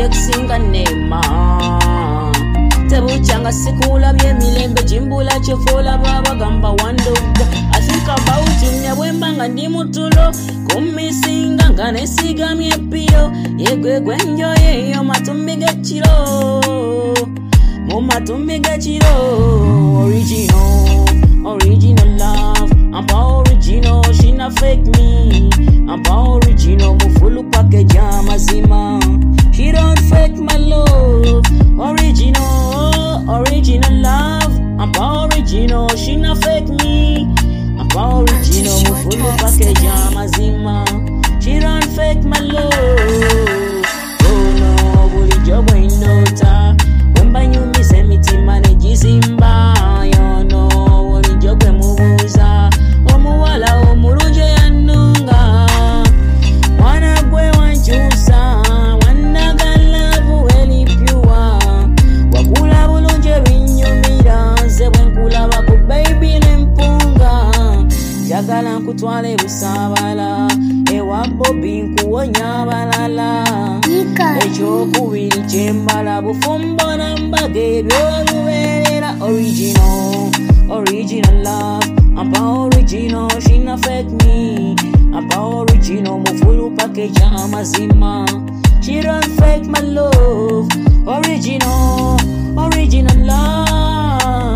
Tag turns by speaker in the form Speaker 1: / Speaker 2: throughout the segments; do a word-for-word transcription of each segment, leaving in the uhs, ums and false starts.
Speaker 1: bulungi kusinga nema tebuchanga sikula byemilembe chimbula chofola baba gamba wandoga. I think about you nebwembanga ndi mutulo kumisinga nganesigamye pio yegwe gwenjo yeyo matumbi gachiro mu matumbi gachiro. Original, original love, I'm original, she not fake me. I'm original, mu full package mazima. She don't fake my love. Original, original love, I'm original, she not fake me. I'm original, mu full package mazima. She don't fake my love. Oh no, buli jobo indota. Wemba nyumi semiti manage simba. You know, buli jobo mubuza. Omuwala omuruje yanunga. Wana gwe wanchusa. Wana galavu eli piwa. Wakula bulunje binyumira. Nze wenkula baku baby nempunga. Jagala nkutwale busabala. Ewa bobi nkuwonya balala. Ekyokubiri kyembala bufumbo nambage byoluberera. Original, original love, I'm original, she not fake me. I'm original, mu full package amazima. She don't fake my love. Original, original love,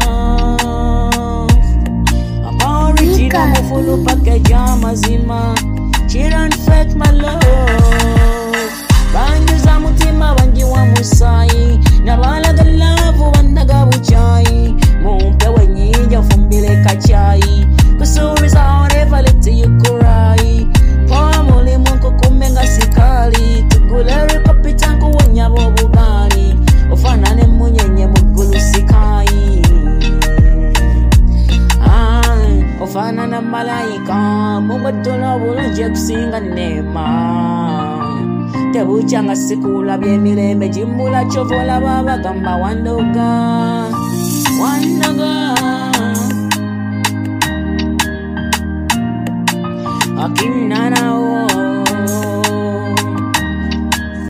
Speaker 1: I'm original, mu full package amazima. She don't fake my love. Banjuza mutima banji wa musai. Nabalaga love bandaga buchai. Mumpe wenyija fumbile kachai. Kusuri za never let you cry. Pamuli munko kumenga sikali. Tugulere kapitangu wanyabo bugani. Ufanane munyenye mugulu sikai. Ay, ufanane malaika. Mubatuna bulungi kusinga nema. Tebuchanga sikula byemilembe chimbula chofola baba gamba wandoga. Wandoga akinana